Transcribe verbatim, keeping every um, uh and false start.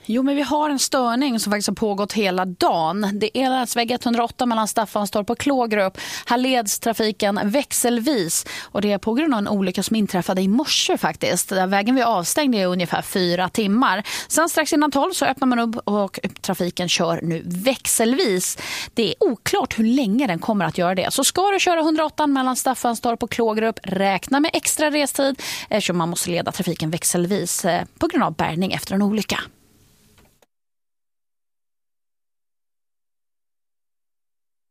Jo, men vi har en störning som faktiskt har pågått hela dagen. Det är länsväg etthundraåtta mellan Staffanstorp och Klågerup. Här leds trafiken växelvis och det är på grund av en olycka som inträffade i morse faktiskt. Där vägen vi avstängde i ungefär fyra timmar. Sen strax innan tolv så öppnar man upp och trafiken kör nu växelvis. Det är oklart hur länge den kommer att göra det. Så ska du köra etthundraåtta mellan Staffanstorp och Klågerup, räkna med extra restid eftersom man måste leda trafiken växelvis på grund av bärgning efter en olycka.